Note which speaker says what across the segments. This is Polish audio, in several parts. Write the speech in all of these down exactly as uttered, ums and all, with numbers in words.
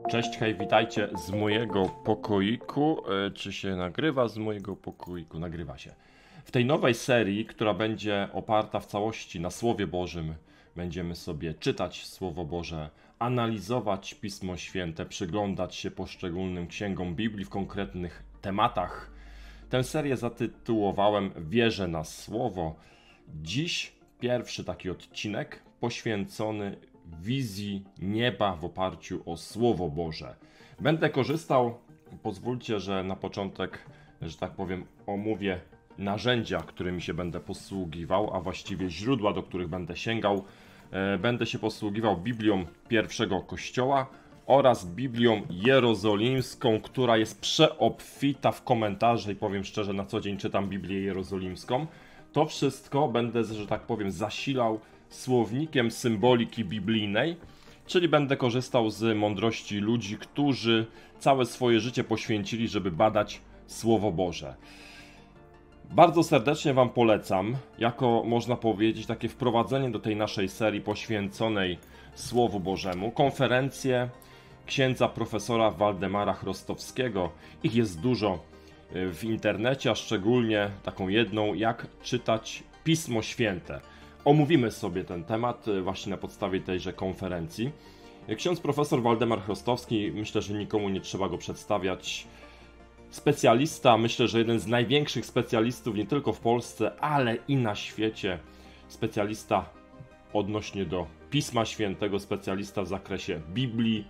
Speaker 1: Cześć, hej, witajcie z mojego pokoiku. E, Czy się nagrywa z mojego pokoiku? Nagrywa się. W tej nowej serii, która będzie oparta w całości na Słowie Bożym, będziemy sobie czytać Słowo Boże, analizować Pismo Święte, przyglądać się poszczególnym księgom Biblii w konkretnych tematach. Tę serię zatytułowałem Wierzę na Słowo. Dziś pierwszy taki odcinek poświęcony wizji nieba w oparciu o Słowo Boże. Będę korzystał, pozwólcie, że na początek, że tak powiem, omówię narzędzia, którymi się będę posługiwał, a właściwie źródła, do których będę sięgał. Będę się posługiwał Biblią pierwszego Kościoła oraz Biblią Jerozolimską, która jest przeobfita w komentarze i powiem szczerze, na co dzień czytam Biblię Jerozolimską. To wszystko będę, że tak powiem, zasilał słownikiem symboliki biblijnej, czyli będę korzystał z mądrości ludzi, którzy całe swoje życie poświęcili, żeby badać Słowo Boże. Bardzo serdecznie Wam polecam, jako można powiedzieć takie wprowadzenie do tej naszej serii poświęconej Słowu Bożemu, konferencję księdza profesora Waldemara Chrostowskiego. Ich jest dużo w internecie, a szczególnie taką jedną, jak czytać Pismo Święte. Omówimy sobie ten temat właśnie na podstawie tejże konferencji. Ksiądz profesor Waldemar Chrostowski, myślę, że nikomu nie trzeba go przedstawiać. Specjalista, myślę, że jeden z największych specjalistów nie tylko w Polsce, ale i na świecie. Specjalista odnośnie do Pisma Świętego, specjalista w zakresie Biblii.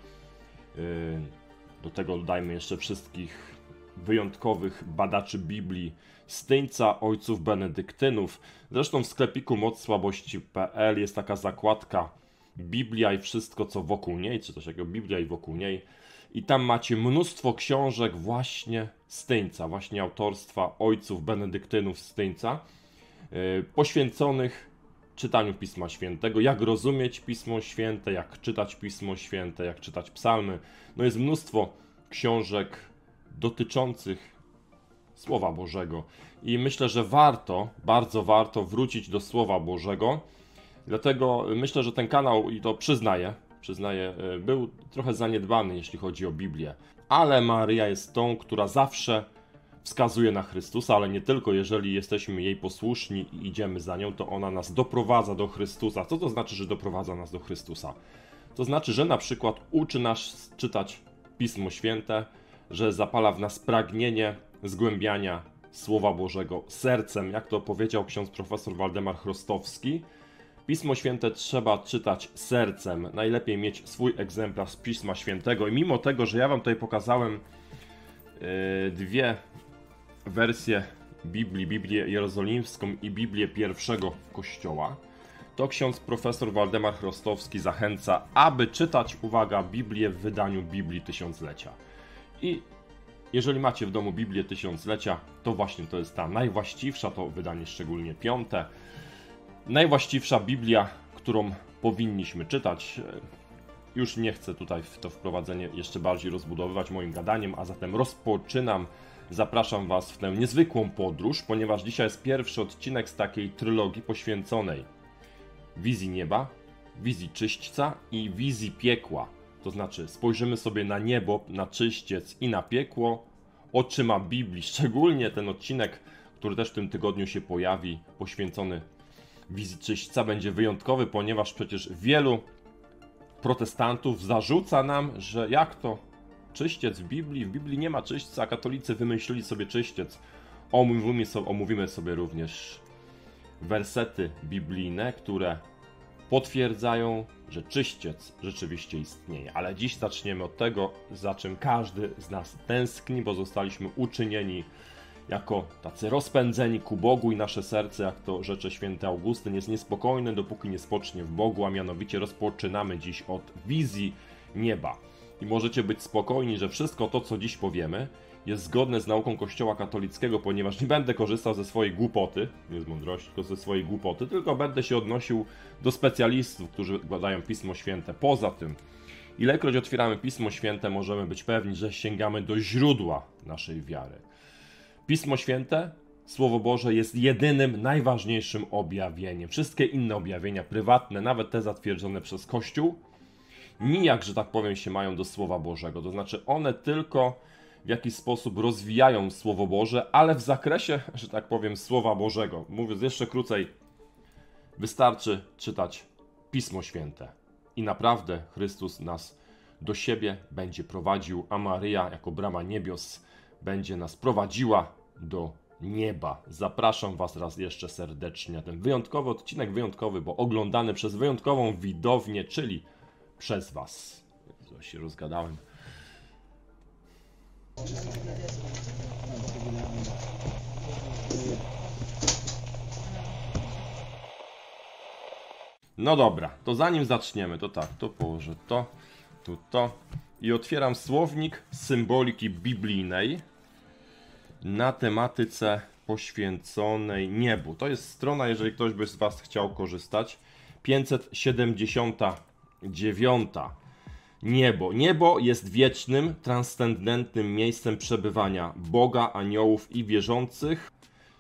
Speaker 1: Do tego dodajmy jeszcze wszystkich wyjątkowych badaczy Biblii, Styńca, ojców benedyktynów. Zresztą w sklepiku moc słabości kropka p l jest taka zakładka Biblia i wszystko, co wokół niej, czy też jako Biblia i wokół niej. I tam macie mnóstwo książek właśnie Styńca, właśnie autorstwa ojców benedyktynów Styńca, yy, poświęconych czytaniu Pisma Świętego, jak rozumieć Pismo Święte, jak czytać Pismo Święte, jak czytać psalmy. No jest mnóstwo książek dotyczących Słowa Bożego. I myślę, że warto, bardzo warto wrócić do Słowa Bożego. Dlatego myślę, że ten kanał, i to przyznaję, przyznaję, był trochę zaniedbany, jeśli chodzi o Biblię. Ale Maryja jest tą, która zawsze wskazuje na Chrystusa, ale nie tylko. Jeżeli jesteśmy jej posłuszni i idziemy za nią, to ona nas doprowadza do Chrystusa. Co to znaczy, że doprowadza nas do Chrystusa? To znaczy, że na przykład uczy nas czytać Pismo Święte, że zapala w nas pragnienie zgłębiania Słowa Bożego sercem, jak to powiedział ksiądz profesor Waldemar Chrostowski. Pismo Święte trzeba czytać sercem, najlepiej mieć swój egzemplarz Pisma Świętego i mimo tego, że ja Wam tutaj pokazałem yy, dwie wersje Biblii, Biblię Jerozolimską i Biblię pierwszego Kościoła, to ksiądz profesor Waldemar Chrostowski zachęca, aby czytać, uwaga, Biblię w wydaniu Biblii Tysiąclecia. I jeżeli macie w domu Biblię Tysiąclecia, to właśnie to jest ta najwłaściwsza, to wydanie szczególnie piąte, najwłaściwsza Biblia, którą powinniśmy czytać. Już nie chcę tutaj w to wprowadzenie jeszcze bardziej rozbudowywać moim gadaniem, a zatem rozpoczynam. Zapraszam Was w tę niezwykłą podróż, ponieważ dzisiaj jest pierwszy odcinek z takiej trylogii poświęconej wizji nieba, wizji czyśćca i wizji piekła. To znaczy spojrzymy sobie na niebo, na czyściec i na piekło oczyma Biblii. Szczególnie ten odcinek, który też w tym tygodniu się pojawi, poświęcony wizji czyśćca, będzie wyjątkowy, ponieważ przecież wielu protestantów zarzuca nam, że jak to czyściec w Biblii? W Biblii nie ma czyśćca, a katolicy wymyślili sobie czyściec. Omówimy sobie, omówimy sobie również wersety biblijne, które potwierdzają, że czyściec rzeczywiście istnieje. Ale dziś zaczniemy od tego, za czym każdy z nas tęskni, bo zostaliśmy uczynieni jako tacy rozpędzeni ku Bogu i nasze serce, jak to rzecze święty Augustyn, jest niespokojne, dopóki nie spocznie w Bogu, a mianowicie rozpoczynamy dziś od wizji nieba. I możecie być spokojni, że wszystko to, co dziś powiemy, jest zgodne z nauką Kościoła katolickiego, ponieważ nie będę korzystał ze swojej głupoty, nie z mądrości, tylko ze swojej głupoty, tylko będę się odnosił do specjalistów, którzy badają Pismo Święte. Poza tym, ilekroć otwieramy Pismo Święte, możemy być pewni, że sięgamy do źródła naszej wiary. Pismo Święte, Słowo Boże, jest jedynym, najważniejszym objawieniem. Wszystkie inne objawienia prywatne, nawet te zatwierdzone przez Kościół, nijak, że tak powiem, się mają do Słowa Bożego. To znaczy one tylko w jakiś sposób rozwijają Słowo Boże, ale w zakresie, że tak powiem, Słowa Bożego. Mówiąc jeszcze krócej, wystarczy czytać Pismo Święte. I naprawdę Chrystus nas do siebie będzie prowadził, a Maryja jako brama niebios będzie nas prowadziła do nieba. Zapraszam Was raz jeszcze serdecznie na ten wyjątkowy odcinek, wyjątkowy, bo oglądany przez wyjątkową widownię, czyli przez Was. Coś się rozgadałem. No dobra, to zanim zaczniemy, to tak, to położę to, tu to i otwieram słownik symboliki biblijnej na tematyce poświęconej niebu. To jest strona, jeżeli ktoś by z Was chciał korzystać, pięćset siedemdziesiąta dziewiąta. Niebo. Niebo jest wiecznym, transcendentnym miejscem przebywania Boga, aniołów i wierzących.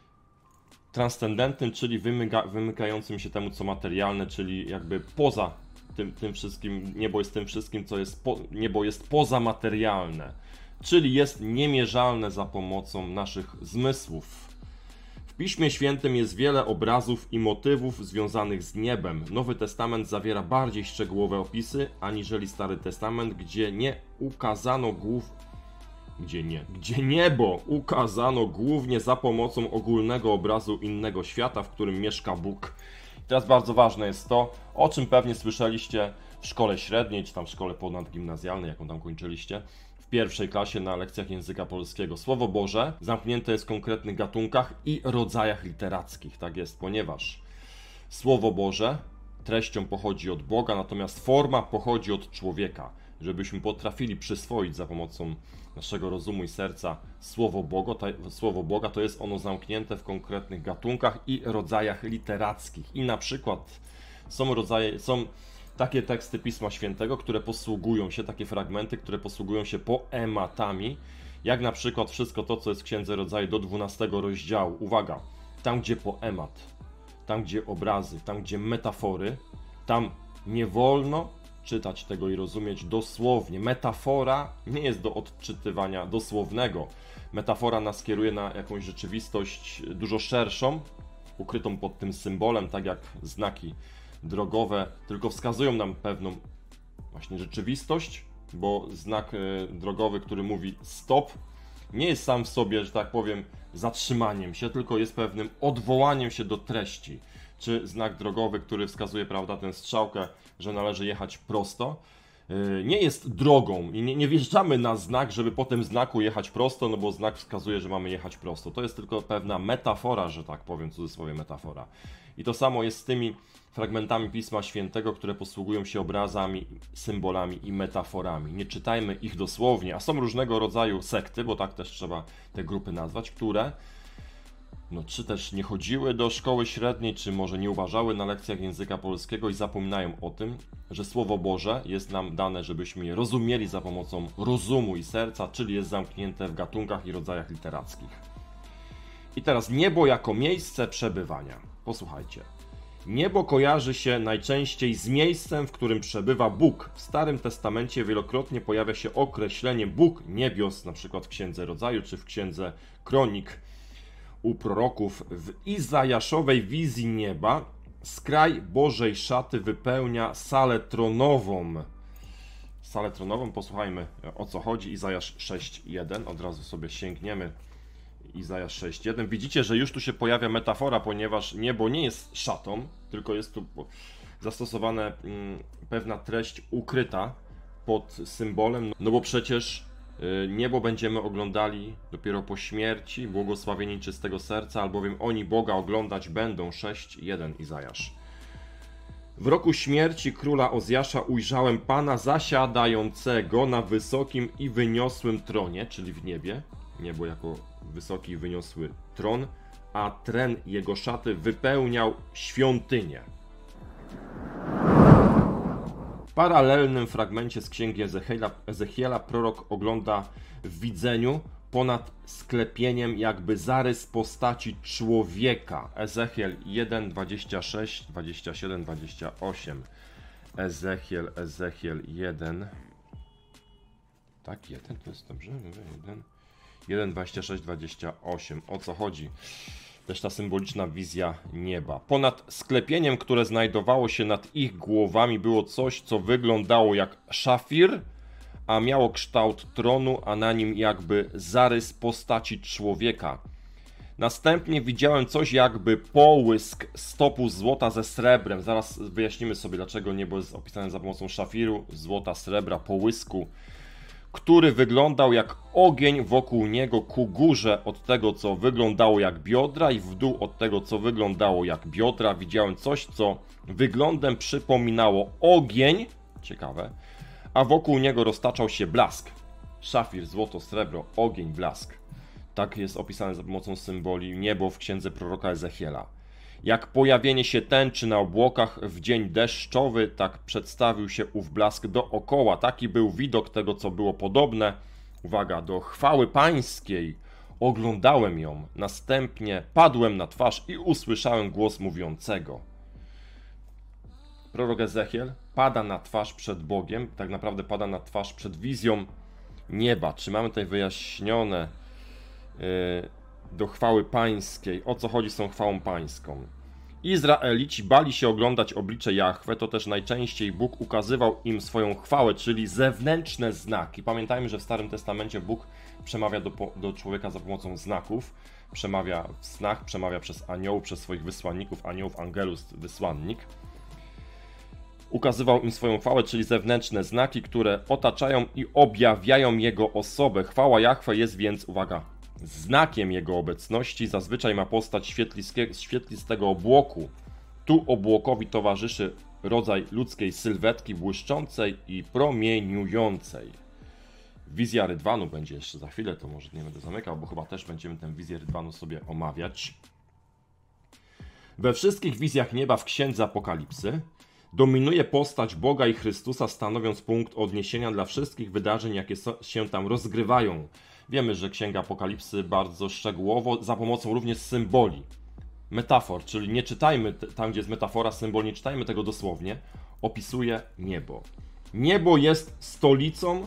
Speaker 1: Transcendentnym, czyli wymyka, wymykającym się temu, co materialne, czyli jakby poza tym, tym wszystkim. Niebo jest tym wszystkim, co jest, po, niebo jest pozamaterialne, czyli jest niemierzalne za pomocą naszych zmysłów. W Piśmie Świętym jest wiele obrazów i motywów związanych z niebem. Nowy Testament zawiera bardziej szczegółowe opisy, aniżeli Stary Testament, gdzie nie ukazano głów... Gdzie nie? Gdzie niebo ukazano głównie za pomocą ogólnego obrazu innego świata, w którym mieszka Bóg. I teraz bardzo ważne jest to, o czym pewnie słyszeliście w szkole średniej, czy tam w szkole ponadgimnazjalnej, jaką tam kończyliście, w pierwszej klasie na lekcjach języka polskiego. Słowo Boże zamknięte jest w konkretnych gatunkach i rodzajach literackich. Tak jest, ponieważ Słowo Boże treścią pochodzi od Boga, natomiast forma pochodzi od człowieka. Żebyśmy potrafili przyswoić za pomocą naszego rozumu i serca Słowo Boga, to, Słowo Boga, to jest ono zamknięte w konkretnych gatunkach i rodzajach literackich. I na przykład są rodzaje, są takie teksty Pisma Świętego, które posługują się, takie fragmenty, które posługują się poematami, jak na przykład wszystko to, co jest w Księdze Rodzaju do dwunastego rozdziału. Uwaga, tam gdzie poemat, tam gdzie obrazy, tam gdzie metafory, tam nie wolno czytać tego i rozumieć dosłownie. Metafora nie jest do odczytywania dosłownego. Metafora nas kieruje na jakąś rzeczywistość dużo szerszą, ukrytą pod tym symbolem, tak jak znaki drogowe, tylko wskazują nam pewną właśnie rzeczywistość, bo znak drogowy, który mówi stop, nie jest sam w sobie, że tak powiem, zatrzymaniem się, tylko jest pewnym odwołaniem się do treści. Czy znak drogowy, który wskazuje, prawda, tę strzałkę, że należy jechać prosto, nie jest drogą i nie, nie wjeżdżamy na znak, żeby po tym znaku jechać prosto, no bo znak wskazuje, że mamy jechać prosto. To jest tylko pewna metafora, że tak powiem, w cudzysłowie metafora. I to samo jest z tymi fragmentami Pisma Świętego, które posługują się obrazami, symbolami i metaforami. Nie czytajmy ich dosłownie, a są różnego rodzaju sekty, bo tak też trzeba te grupy nazwać, które no, czy też nie chodziły do szkoły średniej, czy może nie uważały na lekcjach języka polskiego i zapominają o tym, że Słowo Boże jest nam dane, żebyśmy je rozumieli za pomocą rozumu i serca, czyli jest zamknięte w gatunkach i rodzajach literackich. I teraz niebo jako miejsce przebywania. Posłuchajcie. Niebo kojarzy się najczęściej z miejscem, w którym przebywa Bóg. W Starym Testamencie wielokrotnie pojawia się określenie Bóg niebios, na przykład w Księdze Rodzaju czy w Księdze Kronik. U proroków w Izajaszowej wizji nieba skraj Bożej szaty wypełnia salę tronową. Salę tronową, posłuchajmy, o co chodzi. Izajasz sześć jeden, od razu sobie sięgniemy. Izajasz sześć jeden. Widzicie, że już tu się pojawia metafora, ponieważ niebo nie jest szatą, tylko jest tu zastosowana mm, pewna treść ukryta pod symbolem, no bo przecież niebo będziemy oglądali dopiero po śmierci, błogosławieni czystego serca, albowiem oni Boga oglądać będą. sześć jeden Izajasz. W roku śmierci króla Ozjasza ujrzałem Pana zasiadającego na wysokim i wyniosłym tronie, czyli w niebie, niebo jako wysoki i wyniosły tron, a tren jego szaty wypełniał świątynię. W paralelnym fragmencie z księgi Ezechiela, Ezechiela prorok ogląda w widzeniu ponad sklepieniem jakby zarys postaci człowieka. Ezechiel jeden, dwadzieścia sześć, dwadzieścia siedem, dwadzieścia osiem. Ezechiel, Ezechiel jeden. Tak, jeden, to jest dobrze, jeden. jeden, dwadzieścia sześć, dwadzieścia osiem. O co chodzi? Też ta symboliczna wizja nieba. Ponad sklepieniem, które znajdowało się nad ich głowami, było coś, co wyglądało jak szafir, a miało kształt tronu, a na nim jakby zarys postaci człowieka. Następnie widziałem coś jakby połysk stopu złota ze srebrem. Zaraz wyjaśnimy sobie, dlaczego niebo jest opisane za pomocą szafiru, złota, srebra, połysku, który wyglądał jak ogień wokół niego ku górze od tego, co wyglądało jak biodra, i w dół od tego, co wyglądało jak biodra. Widziałem coś, co wyglądem przypominało ogień, ciekawe, a wokół niego roztaczał się blask. Szafir, złoto, srebro, ogień, blask. Tak jest opisane za pomocą symboli niebo w księdze proroka Ezechiela. Jak pojawienie się tęczy na obłokach w dzień deszczowy, tak przedstawił się ów blask dookoła. Taki był widok tego, co było podobne, uwaga, do chwały pańskiej. Oglądałem ją, następnie padłem na twarz i usłyszałem głos mówiącego. Prorok Ezechiel pada na twarz przed Bogiem, tak naprawdę pada na twarz przed wizją nieba. Czy mamy tutaj wyjaśnione yy, do chwały pańskiej, o co chodzi z tą chwałą pańską? Izraelici bali się oglądać oblicze Jahwe, to też najczęściej Bóg ukazywał im swoją chwałę, czyli zewnętrzne znaki. Pamiętajmy, że w Starym Testamencie Bóg przemawia do, do człowieka za pomocą znaków, przemawia w snach, przemawia przez aniołów, przez swoich wysłanników, aniołów, angelus, wysłannik. Ukazywał im swoją chwałę, czyli zewnętrzne znaki, które otaczają i objawiają Jego osobę. Chwała Jahwe jest więc, uwaga, znakiem Jego obecności. Zazwyczaj ma postać świetlistego obłoku. Tu obłokowi towarzyszy rodzaj ludzkiej sylwetki błyszczącej i promieniującej. Wizja Rydwanu będzie jeszcze za chwilę, to może nie będę zamykał, bo chyba też będziemy tę wizję Rydwanu sobie omawiać. We wszystkich wizjach nieba w księdze Apokalipsy dominuje postać Boga i Chrystusa, stanowiąc punkt odniesienia dla wszystkich wydarzeń, jakie się tam rozgrywają. Wiemy, że Księga Apokalipsy bardzo szczegółowo, za pomocą również symboli, metafor, czyli nie czytajmy tam, gdzie jest metafora, symbol, nie czytajmy tego dosłownie, opisuje niebo. Niebo jest stolicą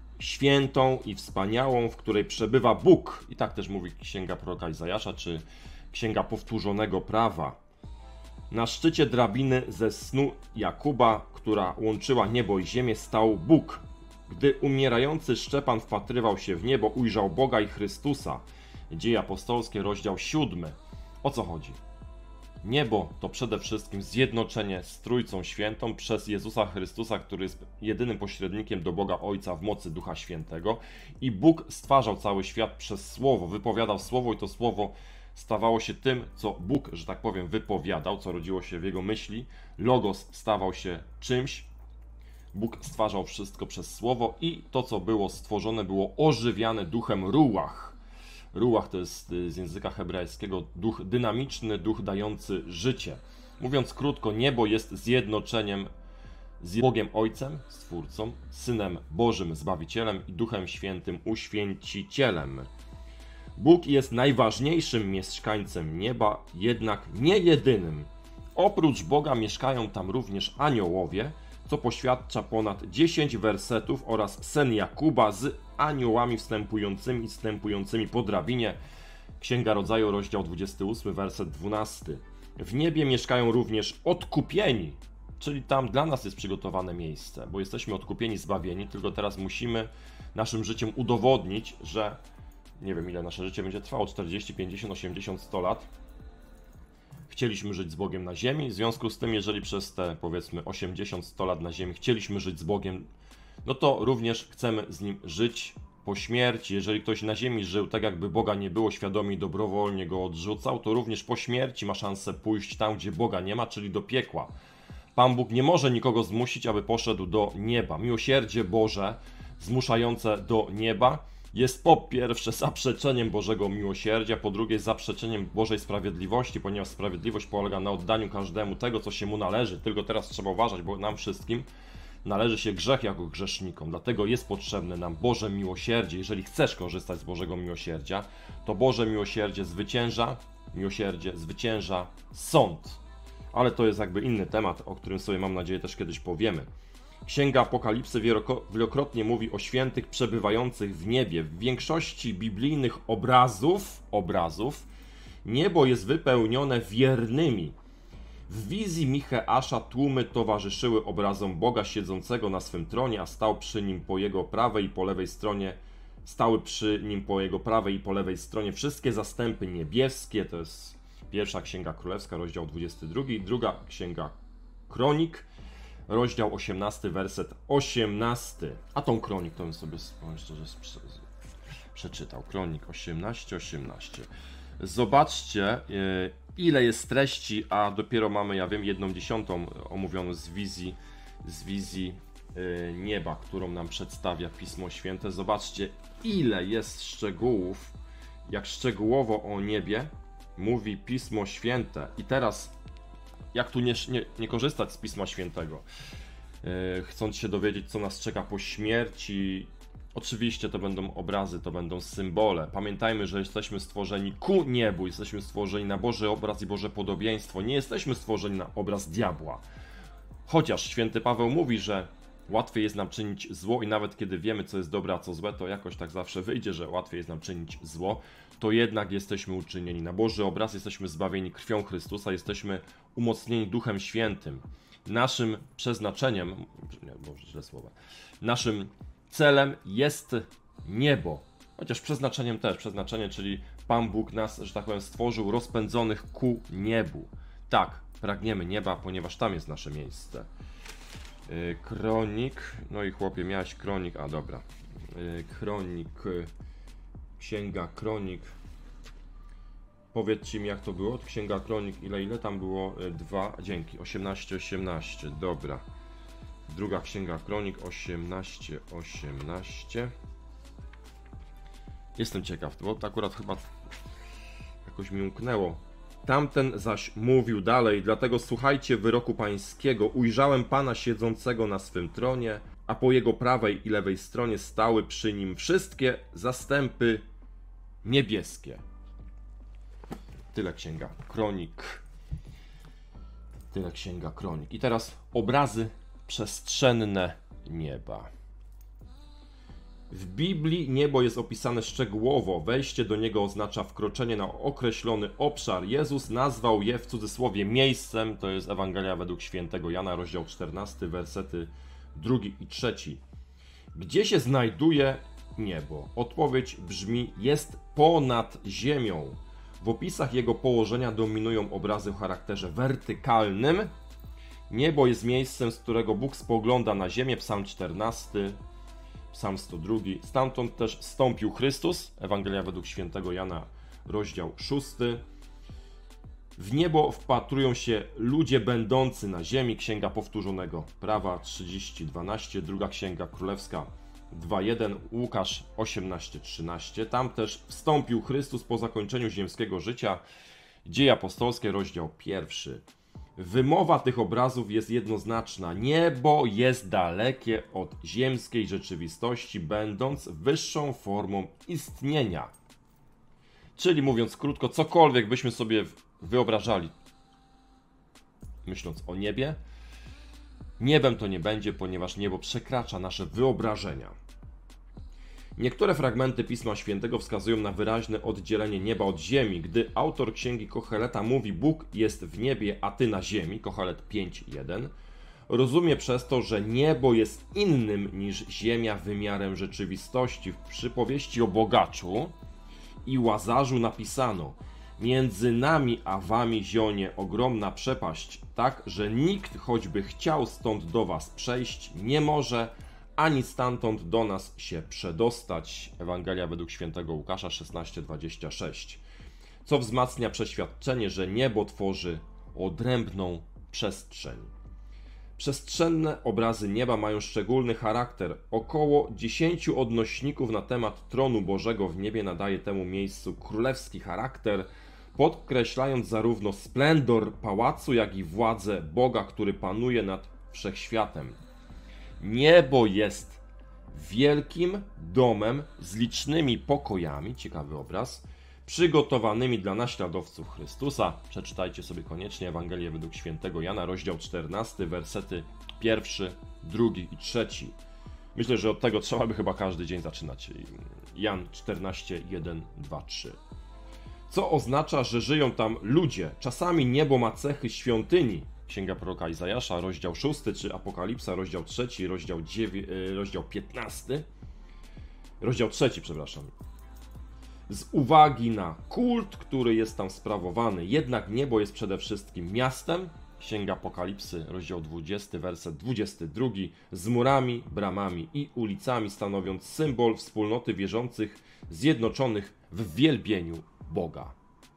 Speaker 1: świętą i wspaniałą, w której przebywa Bóg. I tak też mówi Księga proroka Izajasza, czy Księga Powtórzonego Prawa. Na szczycie drabiny ze snu Jakuba, która łączyła niebo i ziemię, stał Bóg. Gdy umierający Szczepan wpatrywał się w niebo, ujrzał Boga i Chrystusa. Dzieje apostolskie, rozdział siódmy. O co chodzi? Niebo to przede wszystkim zjednoczenie z Trójcą Świętą przez Jezusa Chrystusa, który jest jedynym pośrednikiem do Boga Ojca w mocy Ducha Świętego. I Bóg stwarzał cały świat przez Słowo, wypowiadał Słowo i to Słowo stawało się tym, co Bóg, że tak powiem, wypowiadał, co rodziło się w Jego myśli. Logos stawał się czymś. Bóg stwarzał wszystko przez Słowo i to, co było stworzone, było ożywiane duchem ruach. Ruach to jest z języka hebrajskiego duch dynamiczny, duch dający życie. Mówiąc krótko, niebo jest zjednoczeniem z Bogiem Ojcem, Stwórcą, Synem Bożym, Zbawicielem i Duchem Świętym, Uświęcicielem. Bóg jest najważniejszym mieszkańcem nieba, jednak nie jedynym. Oprócz Boga mieszkają tam również aniołowie, co poświadcza ponad dziesięć wersetów oraz sen Jakuba z aniołami wstępującymi i wstępującymi po drabinie. Księga Rodzaju, rozdział dwudziesty ósmy, werset dwunasty. W niebie mieszkają również odkupieni, czyli tam dla nas jest przygotowane miejsce, bo jesteśmy odkupieni, zbawieni, tylko teraz musimy naszym życiem udowodnić, że nie wiem, ile nasze życie będzie trwało, czterdzieści, pięćdziesiąt, osiemdziesiąt, sto lat. Chcieliśmy żyć z Bogiem na ziemi, w związku z tym, jeżeli przez te, powiedzmy, osiemdziesiąt, sto lat na ziemi chcieliśmy żyć z Bogiem, no to również chcemy z Nim żyć po śmierci. Jeżeli ktoś na ziemi żył tak, jakby Boga nie było, świadomie i dobrowolnie Go odrzucał, to również po śmierci ma szansę pójść tam, gdzie Boga nie ma, czyli do piekła. Pan Bóg nie może nikogo zmusić, aby poszedł do nieba. Miłosierdzie Boże zmuszające do nieba jest po pierwsze zaprzeczeniem Bożego miłosierdzia, po drugie zaprzeczeniem Bożej sprawiedliwości, ponieważ sprawiedliwość polega na oddaniu każdemu tego, co się mu należy. Tylko teraz trzeba uważać, bo nam wszystkim należy się grzech jako grzesznikom. Dlatego jest potrzebne nam Boże miłosierdzie. Jeżeli chcesz korzystać z Bożego miłosierdzia, to Boże miłosierdzie zwycięża, miłosierdzie zwycięża sąd. ale to jest jakby inny temat, o którym sobie mam nadzieję też kiedyś powiemy. Księga Apokalipsy wielokrotnie mówi o świętych przebywających w niebie. W większości biblijnych obrazów, obrazów niebo jest wypełnione wiernymi. W wizji Micheasza tłumy towarzyszyły obrazom Boga siedzącego na swym tronie, a stał przy nim po jego prawej i po lewej stronie, stały przy nim po jego prawej i po lewej stronie wszystkie zastępy niebieskie. To jest pierwsza Księga Królewska, rozdział dwudziesty drugi, druga Księga Kronik, rozdział osiemnasty, werset osiemnasty. A tą Kronik to bym sobie, powiem szczerze, przeczytał. Kronik osiemnaście, osiemnaście. Zobaczcie, ile jest treści, a dopiero mamy, ja wiem, jedną dziesiątą omówioną z wizji, z wizji nieba, którą nam przedstawia Pismo Święte. Zobaczcie, ile jest szczegółów, jak szczegółowo o niebie mówi Pismo Święte. I teraz, jak tu nie, nie, nie korzystać z Pisma Świętego, chcąc się dowiedzieć, co nas czeka po śmierci. Oczywiście to będą obrazy, to będą symbole. Pamiętajmy, że jesteśmy stworzeni ku niebu, jesteśmy stworzeni na Boży obraz i Boże podobieństwo. Nie jesteśmy stworzeni na obraz diabła. Chociaż święty Paweł mówi, że łatwiej jest nam czynić zło i nawet kiedy wiemy, co jest dobre, a co złe, to jakoś tak zawsze wyjdzie, że łatwiej jest nam czynić zło, to jednak jesteśmy uczynieni na Boży obraz, jesteśmy zbawieni krwią Chrystusa, jesteśmy umocnieni Duchem Świętym. Naszym przeznaczeniem, nie, Boże, źle słowa, naszym celem jest niebo, chociaż przeznaczeniem też, przeznaczenie, czyli Pan Bóg nas, że tak powiem, stworzył rozpędzonych ku niebu. Tak, pragniemy nieba, ponieważ tam jest nasze miejsce. Yy, kronik, no i chłopie, miałeś kronik, a dobra. Yy, kronik, yy, Księga Kronik. Powiedzcie mi, jak to było? Księga Kronik, ile, ile tam było? Yy, dwa, dzięki, osiemnaście, osiemnaście, dobra. Druga Księga Kronik, osiemnaście, osiemnaście. Jestem ciekaw, bo to akurat chyba jakoś mi umknęło. Tamten zaś mówił dalej, dlatego słuchajcie wyroku pańskiego. Ujrzałem Pana siedzącego na swym tronie, a po jego prawej i lewej stronie stały przy nim wszystkie zastępy niebieskie. Tyle Księga Kronik. Tyle Księga Kronik. I teraz obrazy przestrzenne nieba. W Biblii niebo jest opisane szczegółowo. Wejście do niego oznacza wkroczenie na określony obszar. Jezus nazwał je w cudzysłowie miejscem. To jest Ewangelia według świętego Jana, rozdział czternasty, wersety drugi i trzeci. Gdzie się znajduje niebo? Odpowiedź brzmi: jest ponad ziemią. W opisach jego położenia dominują obrazy o charakterze wertykalnym. Niebo jest miejscem, z którego Bóg spogląda na ziemię, Psalm czternasty, Psalm sto drugi. Stamtąd też zstąpił Chrystus, Ewangelia według świętego Jana, rozdział szósty. W niebo wpatrują się ludzie będący na ziemi, Księga Powtórzonego Prawa trzydzieści dwanaście, druga Księga Królewska dwa jeden, Łukasz osiemnaście trzynaście. Tam też wstąpił Chrystus po zakończeniu ziemskiego życia, Dzieje Apostolskie, rozdział pierwszy. Wymowa tych obrazów jest jednoznaczna. Niebo jest dalekie od ziemskiej rzeczywistości, będąc wyższą formą istnienia. Czyli mówiąc krótko, cokolwiek byśmy sobie wyobrażali, myśląc o niebie, niebem to nie będzie, ponieważ niebo przekracza nasze wyobrażenia. Niektóre fragmenty Pisma Świętego wskazują na wyraźne oddzielenie nieba od ziemi. Gdy autor księgi Kocheleta mówi: Bóg jest w niebie, a ty na ziemi, Kochelet pięć jeden, rozumie przez to, że niebo jest innym niż ziemia wymiarem rzeczywistości. W przypowieści o bogaczu i łazarzu napisano: między nami a wami zionie ogromna przepaść, tak, że nikt, choćby chciał stąd do was przejść, nie może, ani stamtąd do nas się przedostać. Ewangelia według świętego Łukasza szesnaście dwadzieścia sześć. Co wzmacnia przeświadczenie, że niebo tworzy odrębną przestrzeń. Przestrzenne obrazy nieba mają szczególny charakter. Około dziesięciu odnośników na temat tronu Bożego w niebie nadaje temu miejscu królewski charakter, podkreślając zarówno splendor pałacu, jak i władzę Boga, który panuje nad wszechświatem. Niebo jest wielkim domem z licznymi pokojami, ciekawy obraz, przygotowanymi dla naśladowców Chrystusa. Przeczytajcie sobie koniecznie Ewangelię według świętego Jana, rozdział czternasty, wersety pierwszy, drugi i trzeci. Myślę, że od tego trzeba by chyba każdy dzień zaczynać. Jan czternaście, jeden, dwa, trzy. Co oznacza, że żyją tam ludzie. Czasami niebo ma cechy świątyni. Księga proroka Izajasza, rozdział szósty, czy Apokalipsa, rozdział trzeci, rozdział, dziewię... rozdział piętnasty. Rozdział trzeci, przepraszam. Z uwagi na kult, który jest tam sprawowany. Jednak niebo jest przede wszystkim miastem. Księga Apokalipsy, rozdział dwudziesty, werset dwudziesty drugi. Z murami, bramami i ulicami, stanowiąc symbol wspólnoty wierzących zjednoczonych w wielbieniu Boga.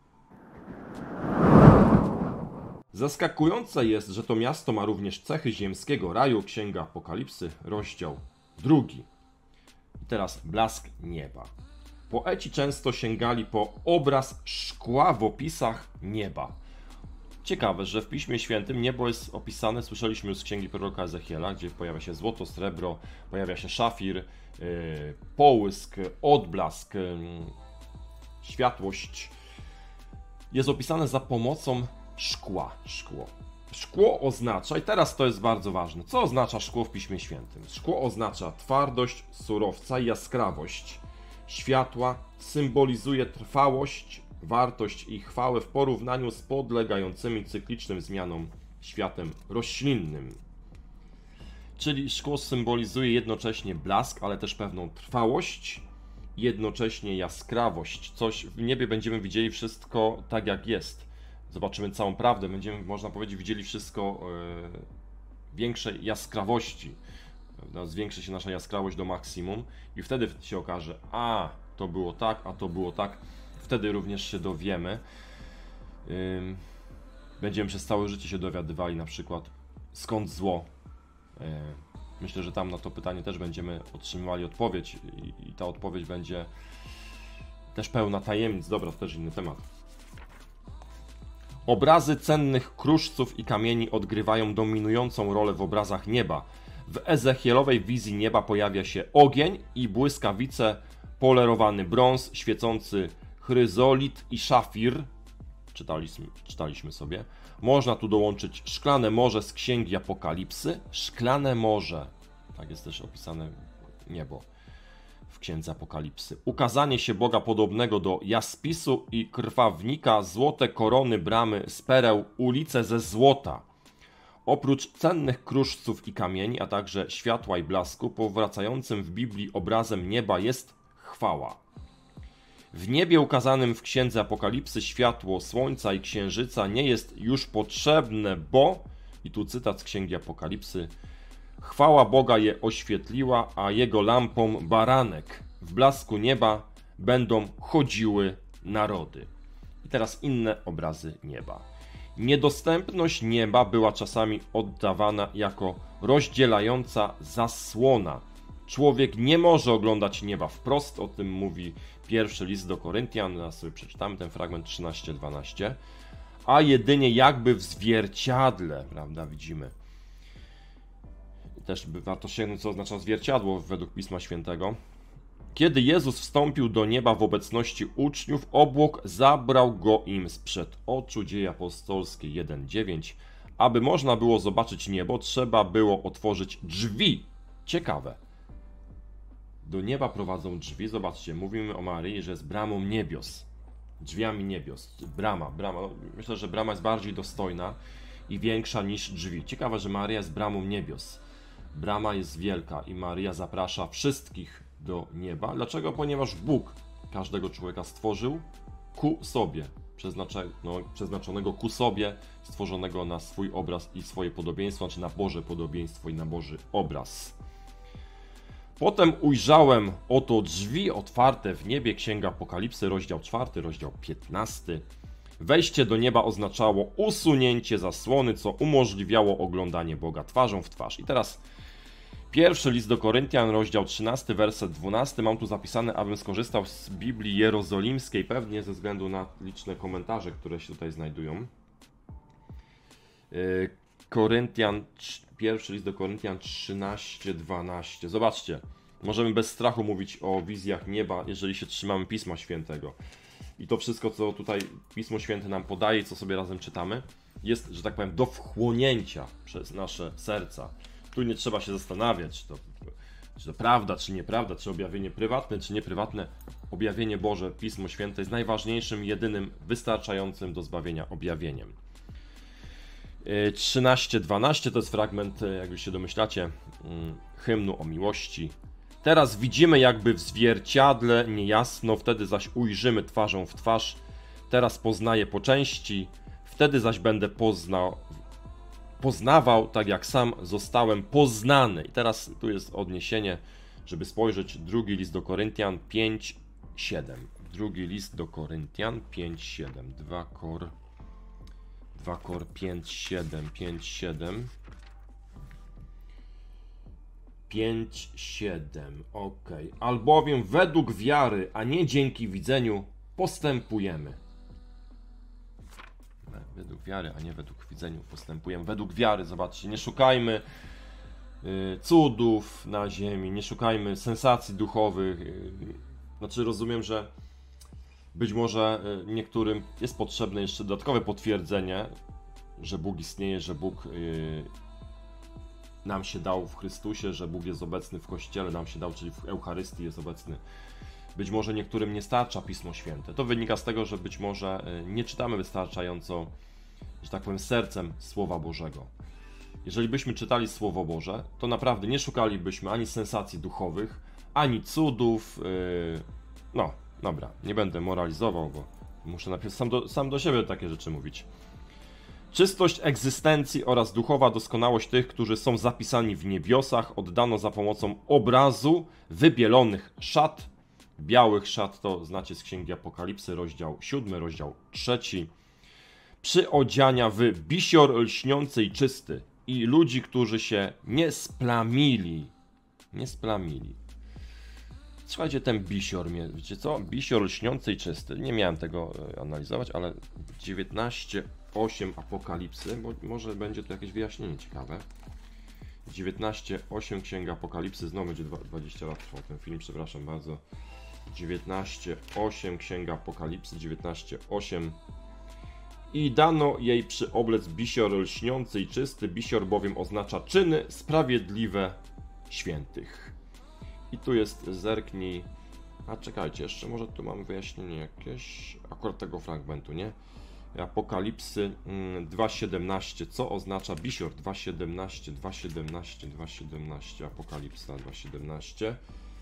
Speaker 1: Zaskakujące jest, że to miasto ma również cechy ziemskiego raju. Księga Apokalipsy, rozdział drugi. I teraz blask nieba. Poeci często sięgali po obraz szkła w opisach nieba. Ciekawe, że w Piśmie Świętym niebo jest opisane, słyszeliśmy już z księgi proroka Ezechiela, gdzie pojawia się złoto, srebro, pojawia się szafir, yy, połysk, odblask, yy, światłość. Jest opisane za pomocą szkła. Szkło. Szkło oznacza, i teraz to jest bardzo ważne, co oznacza szkło w Piśmie Świętym? Szkło oznacza twardość surowca i jaskrawość światła, symbolizuje trwałość, wartość i chwałę w porównaniu z podlegającymi cyklicznym zmianom światem roślinnym. Czyli szkło symbolizuje jednocześnie blask, ale też pewną trwałość, jednocześnie jaskrawość. Coś w niebie będziemy widzieli wszystko tak jak jest. Zobaczymy całą prawdę, będziemy, można powiedzieć, widzieli wszystko yy, większej jaskrawości. Prawda? Zwiększy się nasza jaskrawość do maksimum i wtedy się okaże, a to było tak, a to było tak. Wtedy również się dowiemy. Yy, będziemy przez całe życie się dowiadywali na przykład skąd zło. Yy, myślę, że tam na to pytanie też będziemy otrzymywali odpowiedź i, i ta odpowiedź będzie też pełna tajemnic. Dobra, to też inny temat. Obrazy cennych kruszców i kamieni odgrywają dominującą rolę w obrazach nieba. W Ezechielowej wizji nieba pojawia się ogień i błyskawice, polerowany brąz, świecący chryzolit i szafir. Czytaliśmy, czytaliśmy sobie. Można tu dołączyć szklane morze z księgi Apokalipsy. Szklane morze. Tak jest też opisane niebo w księdze Apokalipsy. Ukazanie się Boga podobnego do jaspisu i krwawnika, złote korony, bramy z pereł, ulice ze złota. Oprócz cennych kruszców i kamieni, a także światła i blasku, powracającym w Biblii obrazem nieba jest chwała. W niebie ukazanym w księdze Apokalipsy światło słońca i księżyca nie jest już potrzebne, bo, i tu cytat z księgi Apokalipsy, chwała Boga je oświetliła, a jego lampą baranek. W blasku nieba będą chodziły narody. I teraz inne obrazy nieba. Niedostępność nieba była czasami oddawana jako rozdzielająca zasłona. Człowiek nie może oglądać nieba wprost, o tym mówi pierwszy list do Koryntian, ja sobie przeczytamy ten fragment trzynaście dwanaście, a jedynie jakby w zwierciadle, prawda, widzimy. Też warto sięgnąć, co oznacza zwierciadło według Pisma Świętego. Kiedy Jezus wstąpił do nieba w obecności uczniów, obłok zabrał go im sprzed oczu. Dzieje apostolskie jeden dziewięć. Aby można było zobaczyć niebo, trzeba było otworzyć drzwi. Ciekawe. Do nieba prowadzą drzwi. Zobaczcie, mówimy o Maryi, że jest bramą niebios. Drzwiami niebios. Brama, brama. Myślę, że brama jest bardziej dostojna i większa niż drzwi. Ciekawe, że Maryja jest bramą niebios. Brama jest wielka i Maryja zaprasza wszystkich do nieba. Dlaczego? Ponieważ Bóg każdego człowieka stworzył ku sobie, no, przeznaczonego ku sobie, stworzonego na swój obraz i swoje podobieństwo, znaczy na Boże podobieństwo i na Boży obraz. Potem ujrzałem oto drzwi otwarte w niebie, księga Apokalipsy, rozdział czwarty, rozdział piętnasty. Wejście do nieba oznaczało usunięcie zasłony, co umożliwiało oglądanie Boga twarzą w twarz. I teraz pierwszy list do Koryntian, rozdział trzynasty, werset dwunasty. Mam tu zapisane, abym skorzystał z Biblii Jerozolimskiej, pewnie ze względu na liczne komentarze, które się tutaj znajdują. Koryntian, pierwszy list do Koryntian trzynaście dwanaście. Zobaczcie, możemy bez strachu mówić o wizjach nieba, jeżeli się trzymamy Pisma Świętego. i to wszystko, co tutaj Pismo Święte nam podaje, co sobie razem czytamy, jest, że tak powiem, do wchłonięcia przez nasze serca. Tu nie trzeba się zastanawiać, czy to, czy to prawda, czy nieprawda, czy objawienie prywatne, czy nieprywatne. Objawienie Boże, Pismo Święte jest najważniejszym, jedynym, wystarczającym do zbawienia objawieniem. trzynaście dwanaście to jest fragment, jak już się domyślacie, hymnu o miłości. Teraz widzimy jakby w zwierciadle niejasno, wtedy zaś ujrzymy twarzą w twarz. Teraz poznaję po części, wtedy zaś będę poznał, poznawał, tak jak sam zostałem poznany. I teraz tu jest odniesienie, żeby spojrzeć, drugi list do Koryntian pięć siedem. Drugi list do Koryntian pięć siedem. dwa kor dwa kor pięć siedem. pięć siedem. pięć siedem. Ok. Albowiem według wiary, a nie dzięki widzeniu, postępujemy. Według wiary, a nie według widzeniu postępujemy. Według wiary, zobaczcie, nie szukajmy y, cudów na ziemi, nie szukajmy sensacji duchowych. Y, znaczy rozumiem, że być może y, niektórym jest potrzebne jeszcze dodatkowe potwierdzenie, że Bóg istnieje, że Bóg y, nam się dał w Chrystusie, że Bóg jest obecny w Kościele, nam się dał, czyli w Eucharystii jest obecny. Być może niektórym nie starcza Pismo Święte. To wynika z tego, że być może nie czytamy wystarczająco, że tak powiem, sercem Słowa Bożego. Jeżeli byśmy czytali Słowo Boże, to naprawdę nie szukalibyśmy ani sensacji duchowych, ani cudów. Yy... No, dobra, nie będę moralizował, bo muszę najpierw sam do, sam do siebie takie rzeczy mówić. Czystość egzystencji oraz duchowa doskonałość tych, którzy są zapisani w niebiosach, oddano za pomocą obrazu wybielonych szat. Białych szat to znacie z Księgi Apokalipsy, rozdział siódmy, rozdział trzeci. Przyodziania w bisior lśniący i czysty i ludzi, którzy się nie splamili. Nie splamili. Słuchajcie, ten bisior, wiecie co? Bisior lśniący i czysty. Nie miałem tego analizować, ale dziewiętnaście osiem Apokalipsy, bo może będzie tu jakieś wyjaśnienie ciekawe. dziewiętnaście osiem Księga Apokalipsy, znowu będzie dwadzieścia lat trwał ten film, przepraszam bardzo. dziewiętnaście osiem Księga Apokalipsy, dziewiętnaście osiem. I dano jej przyoblec bisior lśniący i czysty, bisior bowiem oznacza czyny sprawiedliwe świętych. I tu jest, zerknij, a czekajcie, jeszcze może tu mam wyjaśnienie jakieś, akurat tego fragmentu, nie? Apokalipsy dwa siedemnaście, co oznacza bisior? dwa siedemnaście, dwa siedemnaście, dwa siedemnaście, Apokalipsa dwa siedemnaście.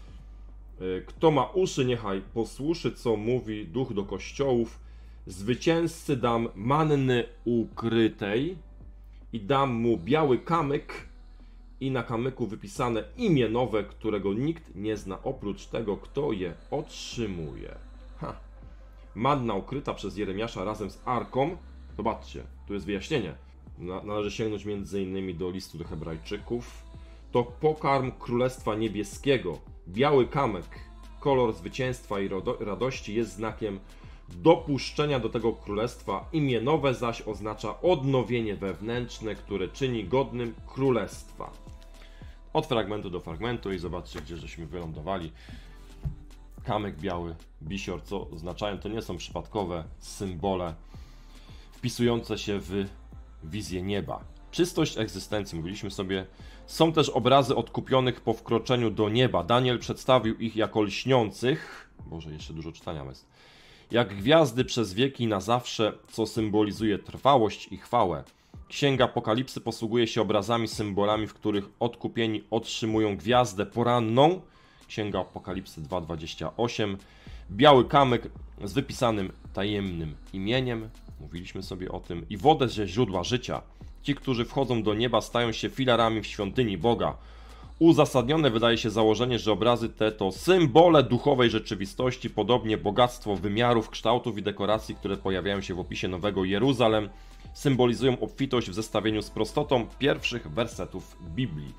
Speaker 1: Kto ma uszy, niechaj posłuszy, co mówi Duch do kościołów. Zwycięzcy dam manny ukrytej i dam mu biały kamyk i na kamyku wypisane imię nowe, którego nikt nie zna oprócz tego, kto je otrzymuje. Ha. Manna ukryta przez Jeremiasza razem z Arką. Zobaczcie, tu jest wyjaśnienie. Na, należy sięgnąć między innymi do listu do Hebrajczyków. To pokarm Królestwa Niebieskiego. Biały kamyk, kolor zwycięstwa i radości, jest znakiem dopuszczenia do tego królestwa. Imię nowe zaś oznacza odnowienie wewnętrzne, które czyni godnym królestwa. Od fragmentu do fragmentu i zobaczcie, gdzie żeśmy wylądowali. Kamyk biały, bisior, co oznaczają, to nie są przypadkowe symbole wpisujące się w wizję nieba. Czystość egzystencji, mówiliśmy sobie, są też obrazy odkupionych po wkroczeniu do nieba. Daniel przedstawił ich jako lśniących, Boże, jeszcze dużo czytania jest, jak gwiazdy przez wieki na zawsze, co symbolizuje trwałość i chwałę. Księga Apokalipsy posługuje się obrazami, symbolami, w których odkupieni otrzymują gwiazdę poranną. Księga Apokalipsy dwa dwadzieścia osiem. Biały kamyk z wypisanym tajemnym imieniem. Mówiliśmy sobie o tym. I wodę ze źródła życia. Ci, którzy wchodzą do nieba, stają się filarami w świątyni Boga. Uzasadnione wydaje się założenie, że obrazy te to symbole duchowej rzeczywistości, podobnie bogactwo wymiarów, kształtów i dekoracji, które pojawiają się w opisie Nowego Jeruzalem, symbolizują obfitość w zestawieniu z prostotą pierwszych wersetów Biblii.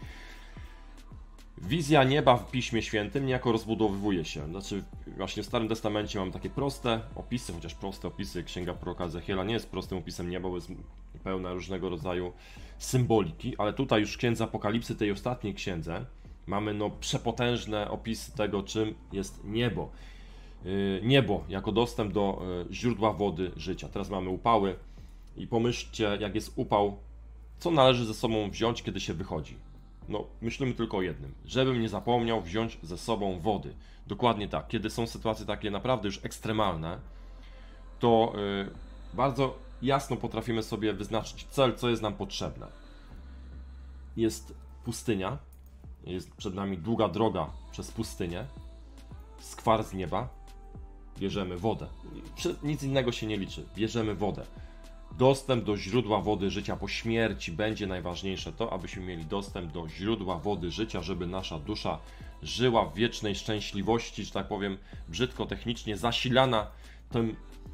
Speaker 1: Wizja nieba w Piśmie Świętym niejako rozbudowywuje się. Znaczy, właśnie w Starym Testamencie mamy takie proste opisy, chociaż proste opisy, Księga proroka Ezechiela nie jest prostym opisem nieba, bo jest pełna różnego rodzaju symboliki, ale tutaj już w Księdze Apokalipsy, tej ostatniej księdze, mamy no przepotężne opisy tego, czym jest niebo. niebo jako dostęp do źródła wody życia. Teraz mamy upały i pomyślcie, jak jest upał, co należy ze sobą wziąć, kiedy się wychodzi. No, myślimy tylko o jednym, żebym nie zapomniał wziąć ze sobą wody. Dokładnie tak, kiedy są sytuacje takie naprawdę już ekstremalne, to yy, bardzo jasno potrafimy sobie wyznaczyć cel, co jest nam potrzebne. Jest pustynia, jest przed nami długa droga przez pustynię, skwar z nieba, bierzemy wodę. Nic innego się nie liczy, bierzemy wodę. Dostęp do źródła wody życia po śmierci będzie najważniejsze to, abyśmy mieli dostęp do źródła wody życia, żeby nasza dusza żyła w wiecznej szczęśliwości, że tak powiem brzydko technicznie, zasilana tym,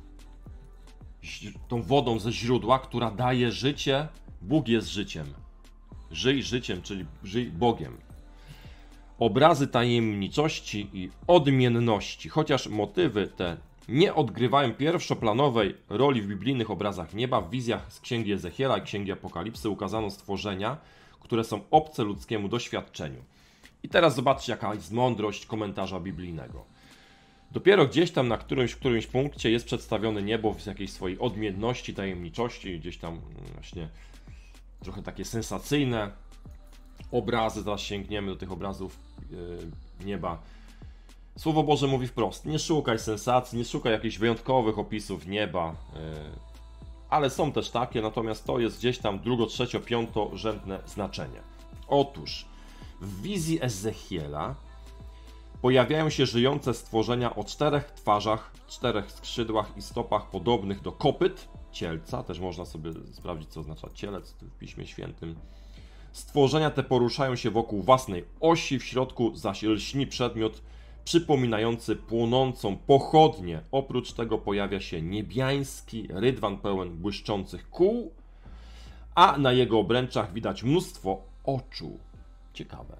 Speaker 1: tą wodą ze źródła, która daje życie. Bóg jest życiem. Żyj życiem, czyli żyj Bogiem. Obrazy tajemniczości i odmienności, chociaż motywy te nie odgrywają pierwszoplanowej roli w biblijnych obrazach nieba, w wizjach z Księgi Ezechiela i Księgi Apokalipsy ukazano stworzenia, które są obce ludzkiemu doświadczeniu. I teraz zobaczcie, jaka jest mądrość komentarza biblijnego. Dopiero gdzieś tam na którymś, w którymś punkcie jest przedstawione niebo w jakiejś swojej odmienności, tajemniczości, gdzieś tam właśnie trochę takie sensacyjne obrazy, zaraz sięgniemy do tych obrazów yy, nieba. Słowo Boże mówi wprost, nie szukaj sensacji, nie szukaj jakichś wyjątkowych opisów nieba, yy, ale są też takie, natomiast to jest gdzieś tam drugo, trzecio, piątorzędne znaczenie. Otóż w wizji Ezechiela pojawiają się żyjące stworzenia o czterech twarzach, czterech skrzydłach i stopach podobnych do kopyt cielca, też można sobie sprawdzić, co oznacza cielec w Piśmie Świętym. Stworzenia te poruszają się wokół własnej osi, w środku zaś lśni przedmiot przypominający płonącą pochodnię. Oprócz tego pojawia się niebiański rydwan pełen błyszczących kół, a na jego obręczach widać mnóstwo oczu. Ciekawe.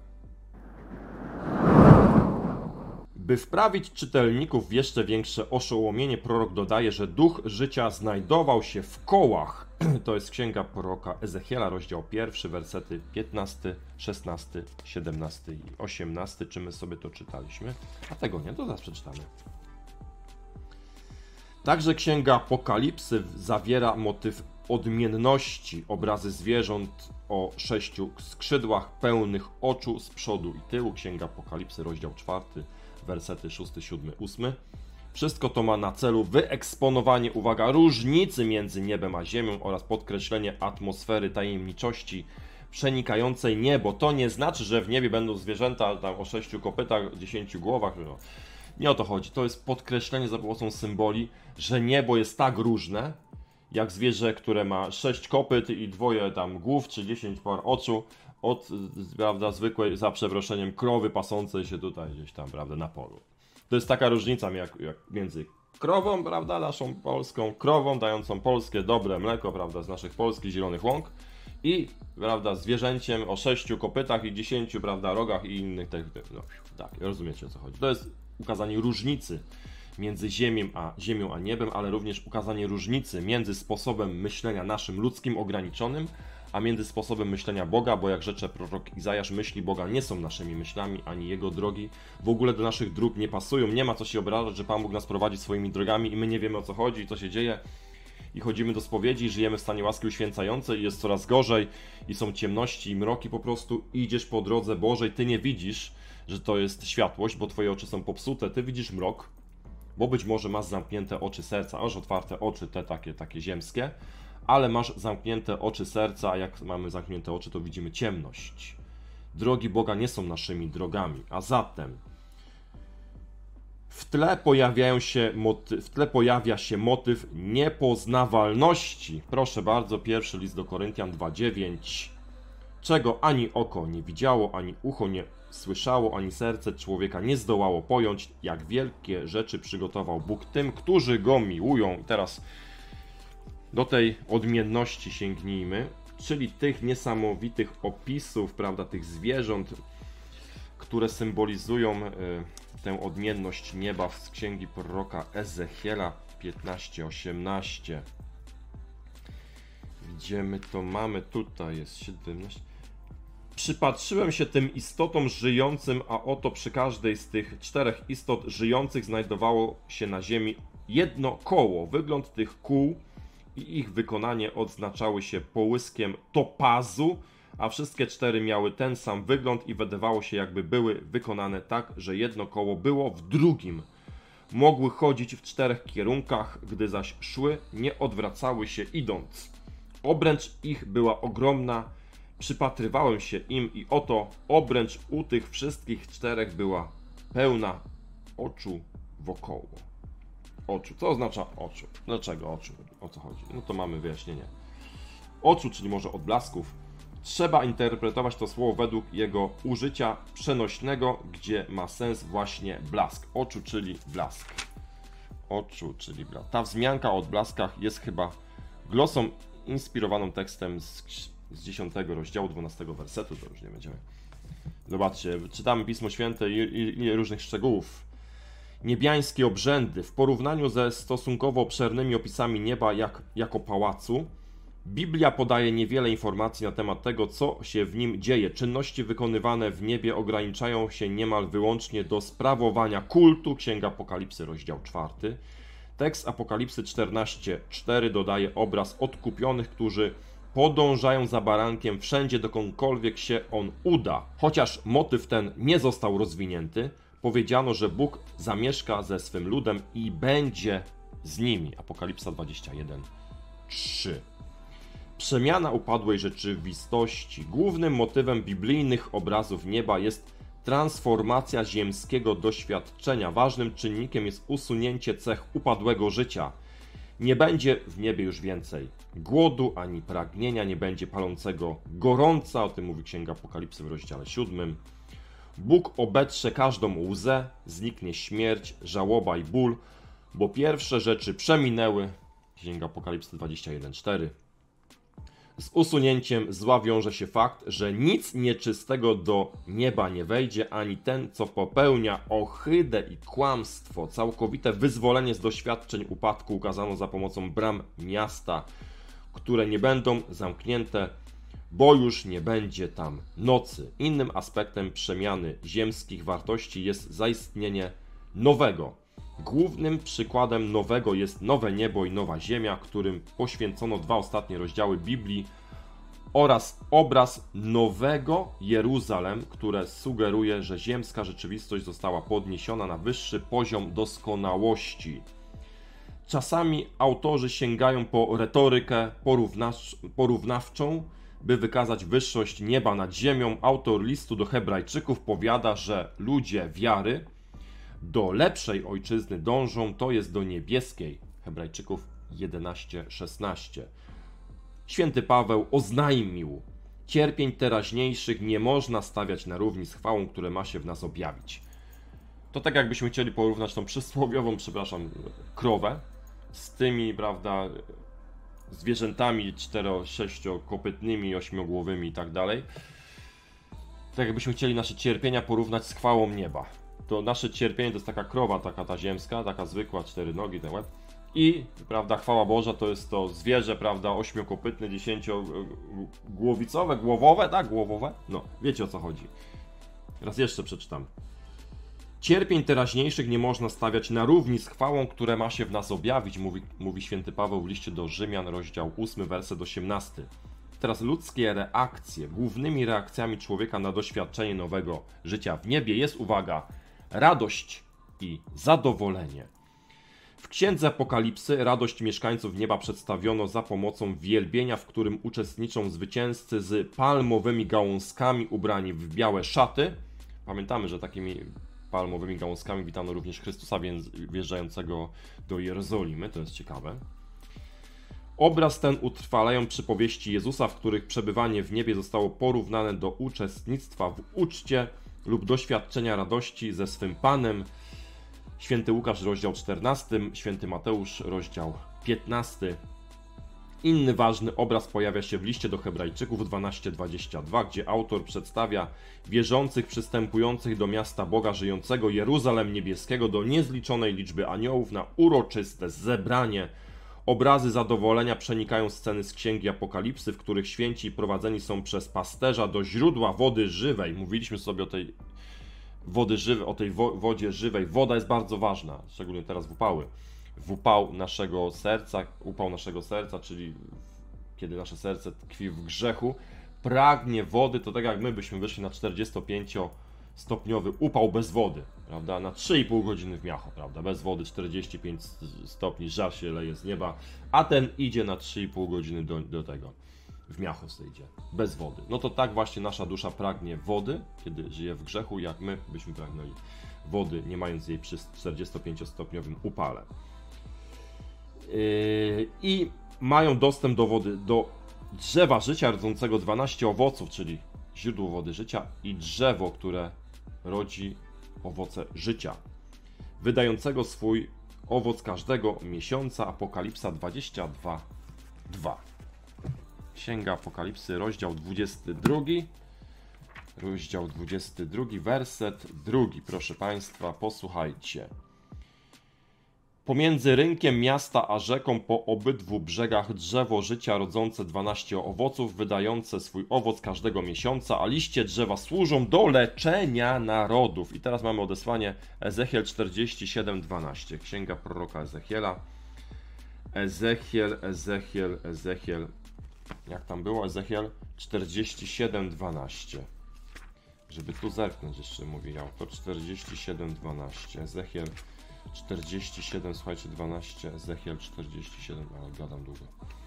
Speaker 1: By wprawić czytelników w jeszcze większe oszołomienie, prorok dodaje, że duch życia znajdował się w kołach. To jest księga proroka Ezechiela, rozdział pierwszy, wersety piętnasty, szesnasty, siedemnasty i osiemnasty. Czy my sobie to czytaliśmy? A tego nie, to zaraz przeczytamy. Także księga Apokalipsy zawiera motyw odmienności, obrazy zwierząt o sześciu skrzydłach, pełnych oczu z przodu i tyłu. Księga Apokalipsy, rozdział czwarty, wersety szósty, siódmy, ósmy. Wszystko to ma na celu wyeksponowanie, uwaga, różnicy między niebem a ziemią oraz podkreślenie atmosfery tajemniczości przenikającej niebo. To nie znaczy, że w niebie będą zwierzęta tam o sześciu kopytach, dziesięciu głowach. No. Nie o to chodzi. To jest podkreślenie za pomocą symboli, że niebo jest tak różne, jak zwierzę, które ma sześć kopyt i dwoje tam głów, czy dziesięć par oczu, od, prawda, zwykłej, za przeproszeniem, krowy pasącej się tutaj gdzieś tam, prawda, na polu. To jest taka różnica jak, jak między krową, prawda, naszą polską, krową dającą polskie dobre mleko, prawda, z naszych polskich zielonych łąk i, prawda, zwierzęciem o sześciu kopytach i dziesięciu, prawda, rogach i innych tych, no, tak, rozumiecie, o co chodzi. To jest ukazanie różnicy między ziemią a, ziemią a niebem, ale również ukazanie różnicy między sposobem myślenia naszym ludzkim, ograniczonym, a między sposobem myślenia Boga, bo jak rzecze prorok Izajasz, myśli Boga nie są naszymi myślami, ani Jego drogi w ogóle do naszych dróg nie pasują. Nie ma co się obrażać, że Pan Bóg nas prowadzi swoimi drogami i my nie wiemy, o co chodzi i co się dzieje. I chodzimy do spowiedzi, i żyjemy w stanie łaski uświęcającej i jest coraz gorzej i są ciemności i mroki po prostu. I idziesz po drodze Bożej, Ty nie widzisz, że to jest światłość, bo Twoje oczy są popsute, Ty widzisz mrok, bo być może masz zamknięte oczy serca, masz otwarte oczy te takie, takie ziemskie, ale masz zamknięte oczy serca, a jak mamy zamknięte oczy, to widzimy ciemność. Drogi Boga nie są naszymi drogami, a zatem w tle, pojawiają się moty- w tle pojawia się motyw niepoznawalności. Proszę bardzo, pierwszy list do Koryntian dwa dziewięć. Czego ani oko nie widziało, ani ucho nie słyszało, ani serce człowieka nie zdołało pojąć, jak wielkie rzeczy przygotował Bóg tym, którzy Go miłują. I teraz do tej odmienności sięgnijmy, czyli tych niesamowitych opisów, prawda, tych zwierząt, które symbolizują y, tę odmienność nieba z księgi proroka Ezechiela piętnaście osiemnaście. Gdzie my to mamy? Tutaj jest siedemnaście. Przypatrzyłem się tym istotom żyjącym, a oto przy każdej z tych czterech istot żyjących znajdowało się na ziemi jedno koło. Wygląd tych kół i ich wykonanie odznaczały się połyskiem topazu, a wszystkie cztery miały ten sam wygląd i wydawało się, jakby były wykonane tak, że jedno koło było w drugim. Mogły chodzić w czterech kierunkach, gdy zaś szły, nie odwracały się idąc. Obręcz ich była ogromna. Przypatrywałem się im i oto obręcz u tych wszystkich czterech była pełna oczu wokoło. Oczu. Co oznacza oczu? Dlaczego oczu? O co chodzi? No to mamy wyjaśnienie. Oczu, czyli może odblasków. Trzeba interpretować to słowo według jego użycia przenośnego, gdzie ma sens właśnie blask. Oczu, czyli blask. Oczu, czyli blask. Ta wzmianka o odblaskach jest chyba glosą inspirowaną tekstem z, z dziesiątego rozdziału, dwunastego wersetu, to już nie będziemy. Zobaczcie, czytamy Pismo Święte i ile różnych szczegółów. Niebiańskie obrzędy w porównaniu ze stosunkowo obszernymi opisami nieba jak, jako pałacu, Biblia podaje niewiele informacji na temat tego, co się w nim dzieje. Czynności wykonywane w niebie ograniczają się niemal wyłącznie do sprawowania kultu. Księga Apokalipsy, rozdział czwarty. Tekst Apokalipsy czternaście cztery dodaje obraz odkupionych, którzy podążają za barankiem wszędzie, dokądkolwiek się on uda. Chociaż motyw ten nie został rozwinięty, powiedziano, że Bóg zamieszka ze swym ludem i będzie z nimi. Apokalipsa dwadzieścia jeden trzy. Przemiana upadłej rzeczywistości. Głównym motywem biblijnych obrazów nieba jest transformacja ziemskiego doświadczenia. Ważnym czynnikiem jest usunięcie cech upadłego życia. Nie będzie w niebie już więcej głodu ani pragnienia, nie będzie palącego gorąca, o tym mówi Księga Apokalipsy w rozdziale siódmym. Bóg obetrze każdą łzę, zniknie śmierć, żałoba i ból, bo pierwsze rzeczy przeminęły. Księga Apokalipsy dwadzieścia jeden cztery. Z usunięciem zła wiąże się fakt, że nic nieczystego do nieba nie wejdzie, ani ten, co popełnia ohydę i kłamstwo. Całkowite wyzwolenie z doświadczeń upadku ukazano za pomocą bram miasta, które nie będą zamknięte, bo już nie będzie tam nocy. Innym aspektem przemiany ziemskich wartości jest zaistnienie nowego. Głównym przykładem nowego jest nowe niebo i nowa ziemia, którym poświęcono dwa ostatnie rozdziały Biblii, oraz obraz nowego Jeruzalem, które sugeruje, że ziemska rzeczywistość została podniesiona na wyższy poziom doskonałości. Czasami autorzy sięgają po retorykę porównawczą, by wykazać wyższość nieba nad ziemią. Autor listu do Hebrajczyków powiada, że ludzie wiary do lepszej ojczyzny dążą, to jest do niebieskiej. Hebrajczyków jedenaście szesnaście. Święty Paweł oznajmił: cierpień teraźniejszych nie można stawiać na równi z chwałą, które ma się w nas objawić. To tak jakbyśmy chcieli porównać tą przysłowiową, przepraszam, krowę z tymi, prawda, zwierzętami cztero-sześciokopytnymi, ośmiogłowymi i tak dalej. Tak jakbyśmy chcieli nasze cierpienia porównać z chwałą nieba. To nasze cierpienie to jest taka krowa, taka ta ziemska, taka zwykła, cztery nogi, ten łeb. I, prawda, chwała Boża to jest to zwierzę, prawda, ośmiokopytne, dziesięciogłowicowe, głowowe, tak, głowowe? No, wiecie o co chodzi. Raz jeszcze przeczytam. Cierpień teraźniejszych nie można stawiać na równi z chwałą, które ma się w nas objawić, mówi, mówi święty Paweł w liście do Rzymian, rozdział ósmy, werset osiemnasty. Teraz ludzkie reakcje. Głównymi reakcjami człowieka na doświadczenie nowego życia w niebie jest, uwaga, radość i zadowolenie. W Księdze Apokalipsy radość mieszkańców nieba przedstawiono za pomocą wielbienia, w którym uczestniczą zwycięzcy z palmowymi gałązkami ubrani w białe szaty. Pamiętamy, że takimi palmowymi gałązkami witano również Chrystusa wjeżdżającego do Jerozolimy, to jest ciekawe. Obraz ten utrwalają przypowieści Jezusa, w których przebywanie w niebie zostało porównane do uczestnictwa w uczcie lub doświadczenia radości ze swym Panem. Święty Łukasz, rozdział czternasty, Święty Mateusz, rozdział piętnasty. Inny ważny obraz pojawia się w liście do Hebrajczyków dwanaście dwadzieścia dwa, gdzie autor przedstawia wierzących przystępujących do miasta Boga żyjącego, Jeruzalem niebieskiego, do niezliczonej liczby aniołów na uroczyste zebranie Obrazy zadowolenia przenikają sceny z Księgi Apokalipsy, w których święci prowadzeni są przez pasterza do źródła wody żywej. Mówiliśmy sobie o tej wody żywej, o tej wo wodzie żywej. Woda jest bardzo ważna, szczególnie teraz w upały. W upał naszego serca, upał naszego serca, czyli kiedy nasze serce tkwi w grzechu, pragnie wody, to tak jak my byśmy wyszli na czterdziestopięciostopniowy upał bez wody, prawda, na trzy i pół godziny w miacho, prawda, bez wody czterdzieści pięć stopni, żar się leje z nieba, a ten idzie na trzy i pół godziny do, do tego, w miacho zejdzie, bez wody. No to tak właśnie nasza dusza pragnie wody, kiedy żyje w grzechu, jak my byśmy pragnęli wody, nie mając jej przy czterdziestopięciostopniowym upale. Yy, I mają dostęp do wody, do drzewa życia rodzącego dwanaście owoców, czyli źródło wody życia, i drzewo, które rodzi owoce życia, wydającego swój owoc każdego miesiąca. Apokalipsa dwadzieścia dwa, dwa. Księga Apokalipsy, rozdział dwudziesty drugi, rozdział dwudziesty drugi, werset drugi, proszę Państwa, posłuchajcie. Pomiędzy rynkiem miasta a rzeką po obydwu brzegach drzewo życia rodzące dwanaście owoców, wydające swój owoc każdego miesiąca, a liście drzewa służą do leczenia narodów. I teraz mamy odesłanie Ezechiel czterdzieści siedem, dwanaście. Księga proroka Ezechiela. Ezechiel, Ezechiel, Ezechiel. Jak tam było? Ezechiel czterdzieści siedem, dwanaście. Żeby tu zerknąć jeszcze, mówi autor. czterdzieści siedem, dwanaście. Ezechiel czterdzieści siedem, słuchajcie, dwanaście, Ezechiel czterdzieści siedem, ale gadam długo.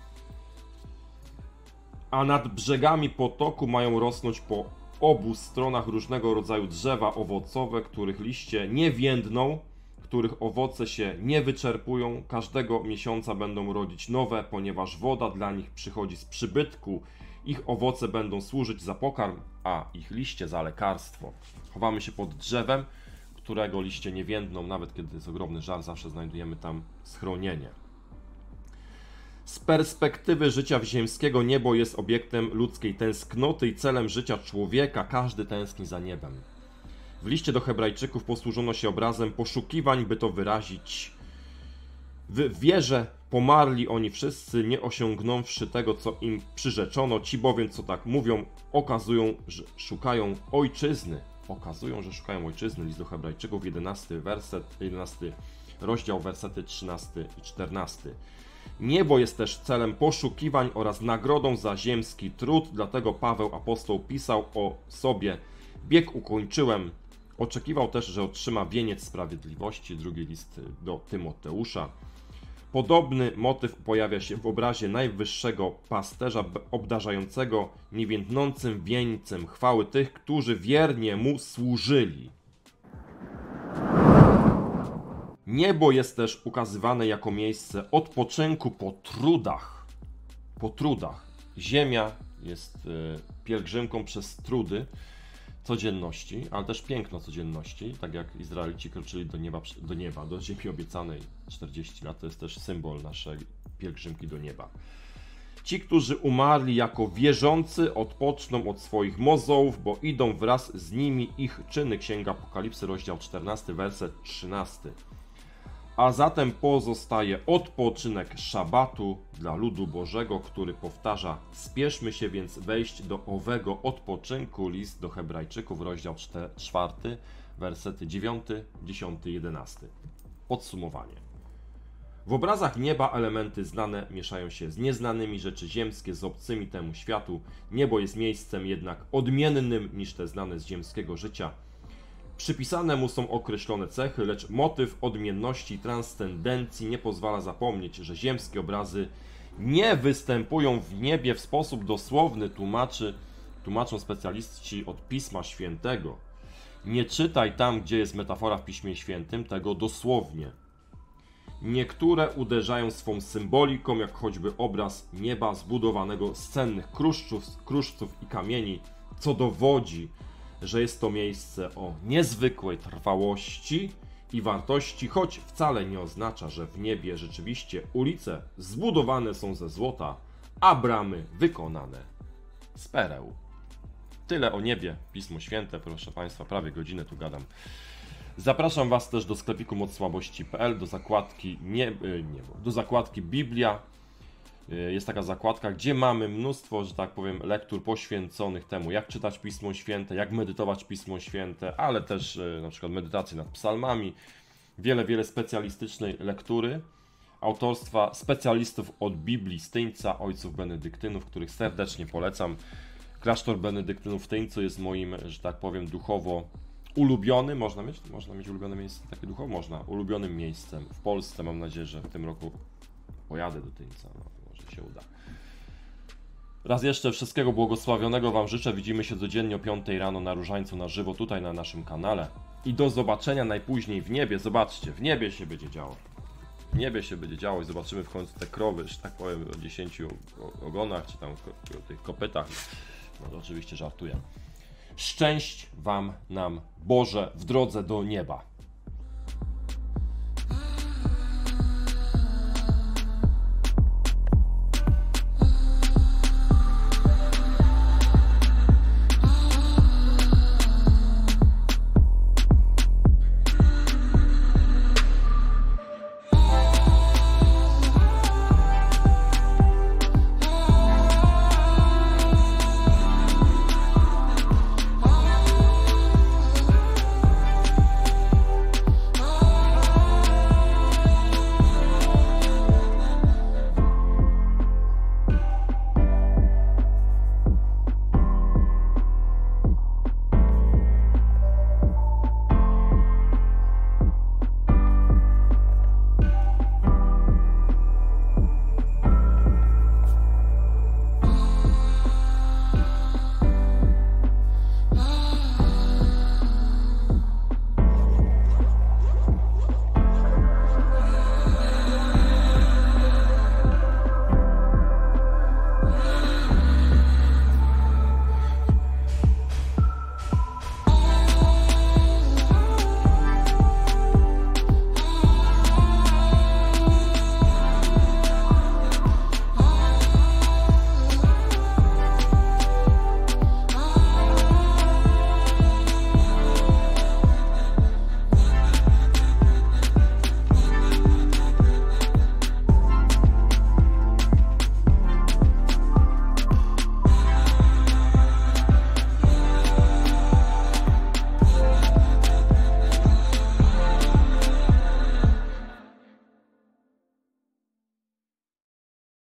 Speaker 1: A nad brzegami potoku mają rosnąć po obu stronach różnego rodzaju drzewa owocowe, których liście nie więdną, których owoce się nie wyczerpują. Każdego miesiąca będą rodzić nowe, ponieważ woda dla nich przychodzi z przybytku. Ich owoce będą służyć za pokarm, a ich liście za lekarstwo. Chowamy się pod drzewem, którego liście nie więdną, nawet kiedy jest ogromny żar, zawsze znajdujemy tam schronienie. Z perspektywy życia ziemskiego niebo jest obiektem ludzkiej tęsknoty i celem życia człowieka. Każdy tęskni za niebem. W liście do Hebrajczyków posłużono się obrazem poszukiwań, by to wyrazić. W wierze pomarli oni wszyscy, nie osiągnąwszy tego, co im przyrzeczono. Ci bowiem, co tak mówią, okazują, że szukają ojczyzny. Okazują, że szukają ojczyzny. List do Hebrajczyków, jedenasty werset, jedenasty rozdział, wersety trzynasty i czternasty. Niebo jest też celem poszukiwań oraz nagrodą za ziemski trud, dlatego Paweł apostoł pisał o sobie: bieg ukończyłem. Oczekiwał też, że otrzyma wieniec sprawiedliwości. Drugi list do Tymoteusza. Podobny motyw pojawia się w obrazie najwyższego pasterza obdarzającego niewiędnącym wieńcem chwały tych, którzy wiernie mu służyli. Niebo jest też ukazywane jako miejsce odpoczynku po trudach. Po trudach. Ziemia jest pielgrzymką przez trudy codzienności, ale też piękno codzienności, tak jak Izraelici kroczyli do nieba, do nieba, do ziemi obiecanej czterdzieści lat, to jest też symbol naszej pielgrzymki do nieba. Ci, którzy umarli jako wierzący, odpoczną od swoich mozołów, bo idą wraz z nimi ich czyny. Księga Apokalipsy, rozdział czternasty, werset trzynasty. A zatem pozostaje odpoczynek szabatu dla ludu Bożego, który powtarza: spieszmy się więc wejść do owego odpoczynku. List do Hebrajczyków, rozdział czwarty, wersety dziewiąty, dziesiąty, jedenasty. Podsumowanie. W obrazach nieba elementy znane mieszają się z nieznanymi, rzeczy ziemskie z obcymi temu światu. Niebo jest miejscem jednak odmiennym niż te znane z ziemskiego życia. Przypisane mu są określone cechy, lecz motyw odmienności i transcendencji nie pozwala zapomnieć, że ziemskie obrazy nie występują w niebie w sposób dosłowny, tłumaczy, tłumaczą specjaliści od Pisma Świętego. Nie czytaj tam, gdzie jest metafora w Piśmie Świętym, tego dosłownie. Niektóre uderzają swą symboliką, jak choćby obraz nieba zbudowanego z cennych kruszców, kruszców i kamieni, co dowodzi, że jest to miejsce o niezwykłej trwałości i wartości, choć wcale nie oznacza, że w niebie rzeczywiście ulice zbudowane są ze złota, a bramy wykonane z pereł. Tyle o niebie, Pismo Święte, proszę Państwa, prawie godzinę tu gadam. Zapraszam Was też do sklepiku moc słabości kropka p l, do zakładki nie, niebo, do zakładki Biblia. Jest taka zakładka, gdzie mamy mnóstwo, że tak powiem, lektur poświęconych temu, jak czytać Pismo Święte, jak medytować Pismo Święte, ale też na przykład medytacje nad psalmami. Wiele, wiele specjalistycznej lektury autorstwa specjalistów od Biblii z Tyńca, ojców benedyktynów, których serdecznie polecam. Klasztor benedyktynów w Tyńcu jest moim, że tak powiem, duchowo ulubiony, można mieć, można mieć ulubione miejsce takie duchowo? Można, ulubionym miejscem w Polsce. Mam nadzieję, że w tym roku pojadę do Tyńca, no, może się uda. Raz jeszcze wszystkiego błogosławionego Wam życzę. Widzimy się codziennie o piątej rano na Różańcu na żywo, tutaj na naszym kanale. I do zobaczenia najpóźniej w niebie. Zobaczcie, w niebie się będzie działo. W niebie się będzie działo i zobaczymy w końcu te krowy, że tak powiem, o dziesięciu ogonach, czy tam o tych kopytach. No to oczywiście żartuję. Szczęść Wam, nam, Boże, w drodze do nieba.